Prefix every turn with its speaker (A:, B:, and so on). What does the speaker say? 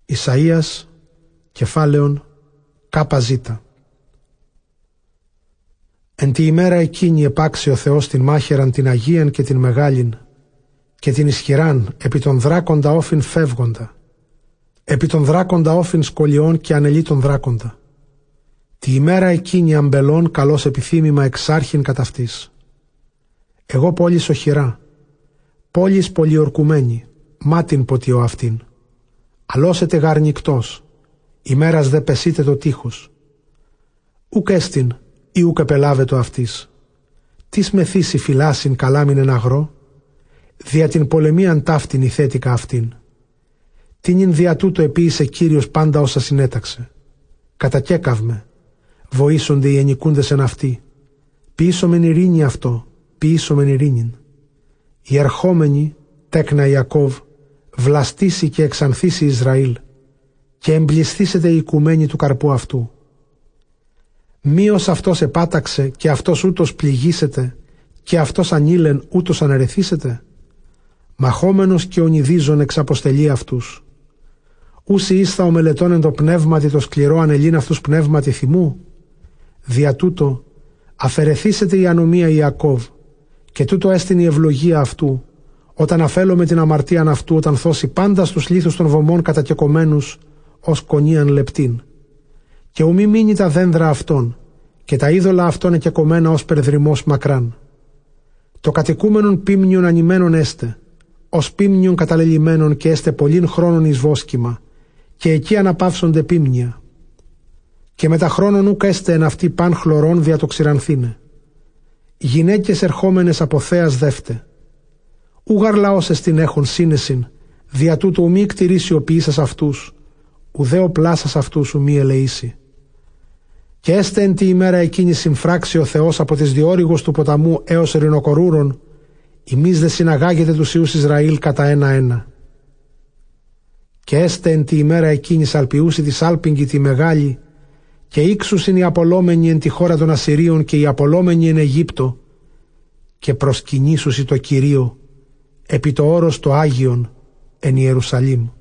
A: Ισαΐας, κεφάλαιον ΚΖ. Εν τη ημέρα εκείνη επάξει ο Θεός την μάχαιραν την Αγίαν και την Μεγάλην και την ισχυράν επί των δράκοντα όφιν φεύγοντα, επί των δράκοντα όφιν σκολιών και ανελεί τον δράκοντα. Τη ημέρα εκείνη αμπελών καλώς επιθύμημα εξάρχην κατ' αυτής. Εγώ πόλης οχυρά, πόλης πολιορκουμένη, μάτιν ποτιώ αυτήν. Αλώσετε γαρνικτός, ημέρας δε πεσείτε το τείχος. Ουκ έστιν ή ουκ επελάβετο αυτής. Τις μεθύσει φυλάσιν καλάμιν εν αγρό, δια την πολεμίαν ταύτην η θέτικα αυτήν. Τίνην δια τούτο επίησε Κύριος πάντα όσα συνέταξε. Κατακέκαυμε, βοήσονται οι ενοικούντες εν αυτή. Ποιήσομεν ειρήνη αυτό, ποιήσομεν ειρήνην. Οι ερχόμενοι, τέκνα Ιακώβ, βλαστήσει και εξανθήσει Ισραήλ, και εμπληστήσεται η οικουμένη του καρπού αυτού. Μήος αυτός επάταξε και αυτός ούτως πληγήσεται, και αυτός ανήλεν ούτως αναρεθήσεται. Μαχόμενος και ονειδίζων εξαποστελεί αυτούς. Ούσι ίσθα ο μελετών εν το πνεύματι το σκληρό ανελήν αυτούς πνεύματι θυμού. Δια τούτο αφαιρεθήσεται η ανομία Ιακώβ, και τούτο έστειν η ευλογία αυτού, όταν αφέλω με την αμαρτίαν αυτού, όταν θώσει πάντα στους λίθους των βωμών κατακεκομένους ως κονίαν λεπτήν. Και ουμή μείνει τα δένδρα αυτών, και τα είδωλα αυτών εκεκομμένα ως περδρυμός μακράν. Το κατοικούμενον πίμνιον ανημένον έστε, ως πίμνιον καταλελειμμένον και έστε πολλήν χρόνων εις βόσκημα, και εκεί αναπαύσονται πίμνια. Και μετά χρόνων ούκ έστε εν αυτή παν χλωρών δια το ξηρανθήνε. Γυναίκες ερχόμενες από θέας δεύτε. Ούγαρ λαός εστιν έχουν σύνεσιν, δια τούτο ου μη κτηρήσει ο ποιήσας αυτούς, ουδέ ο πλάσας αυτούς ου μη ελεήσει. Και έστε εν τη ημέρα εκείνη συμφράξει ο Θεός από τις διόρυγους του ποταμού έως ερηνοκορούρων, ημείς δε συναγάγετε τους Υιούς Ισραήλ κατά ένα-ένα. Και έστε εν τη ημέρα εκείνη σαλπιούσι τη σάλπιγγι τη μεγάλη, και ήξουσιν οι απολόμενοι εν τη χώρα των Ασσυρίων και οι απολόμενοι εν Αιγύπτο, και προσκυνήσουσι το Κυρίο επί το όρος το Άγιον εν Ιερουσαλήμ.